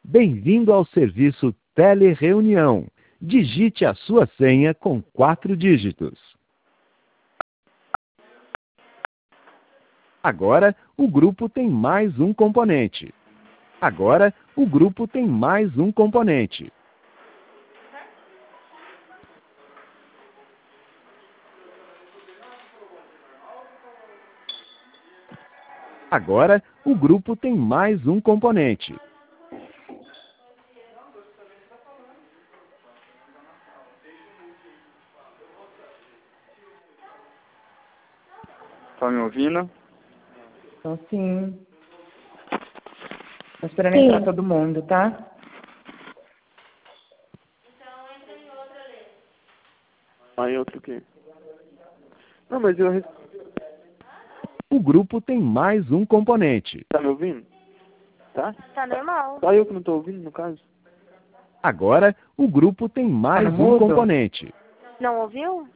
Bem-vindo ao serviço Telereunião. Digite a sua senha com 4 dígitos. Agora, o grupo tem mais um componente. Agora, o grupo tem mais um componente. Agora, o grupo tem mais um componente. Tá me ouvindo? Então, sim. Tô esperando entrar todo mundo, tá? Aí outro o quê? Não, mas eu... O grupo tem mais um componente. Tá me ouvindo? Tá? Tá normal. Só eu que não tô ouvindo, no caso? Agora, o grupo tem mais no um mudo? componente. Não ouviu?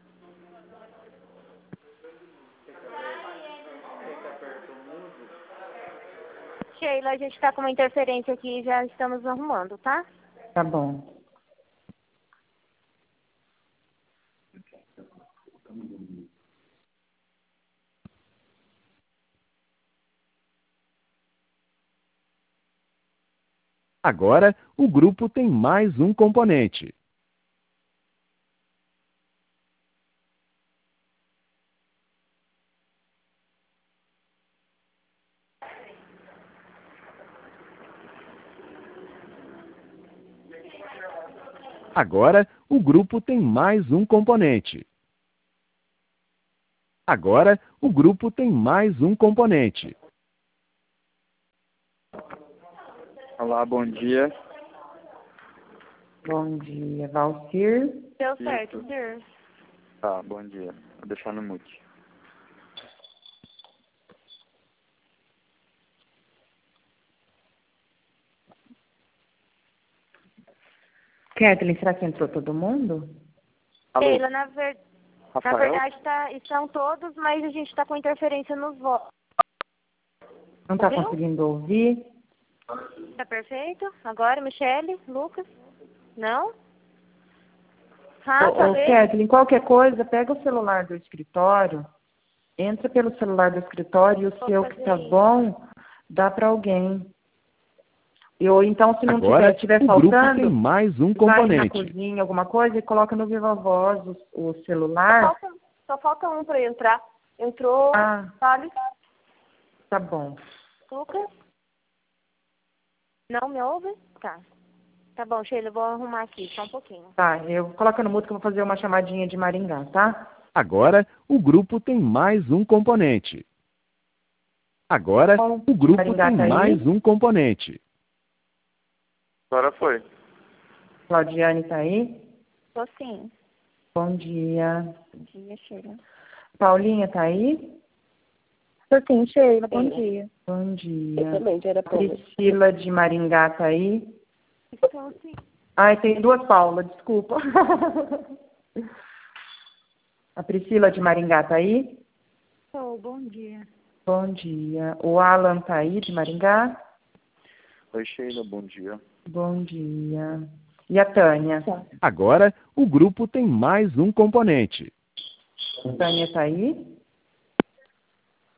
Sheila, a gente tá com uma interferência aqui e já estamos arrumando, tá? Tá bom. Agora, o grupo tem mais um componente. Agora, o grupo tem mais um componente. Agora, o grupo tem mais um componente. Olá, bom dia. Bom dia, Valcir. Deu certo, Sir. Tá, bom dia. Vou deixar no mute. Kathleen, será que entrou todo mundo? Alô, Sheila, na Rafael? verdade, estão todos, mas a gente tá com interferência nos votos. Não tá Ouviu? conseguindo ouvir? Tá perfeito? Agora, Michele, Lucas? Não? Rafa, vê? Kathleen, qualquer coisa, pega o celular do escritório, entra pelo celular do escritório e o seu que tá bom, dá para alguém. Ou então, se não Agora, tiver o grupo faltando, tem mais um vai na componente. cozinha, alguma coisa, e coloca no Viva Voz o celular. Só falta um para entrar. Entrou, Ah, sabe? tá bom. Lucas? Não me ouve? Tá. Tá bom, Sheila, eu vou arrumar aqui, só um pouquinho. Tá, eu coloco no mudo que eu vou fazer uma chamadinha de Maringá, tá? Agora, o grupo tem mais um componente. Agora, o grupo Maringá tem tá aí? mais um componente. Agora foi. Claudiane tá aí? Tô sim. Bom dia. Bom dia, Sheila. Paulinha tá aí? Tô sim, Sheila, bom dia. Bom dia. também, já era Priscila de Maringá tá aí? Então, sim. Ai, tem duas Paula, desculpa. A Priscila de Maringá tá aí? Bom dia. Bom dia. O Alan tá aí de Maringá? Oi, Sheila, bom dia. Bom dia. E a Tânia? Agora, o grupo tem mais um componente. A Tânia tá aí?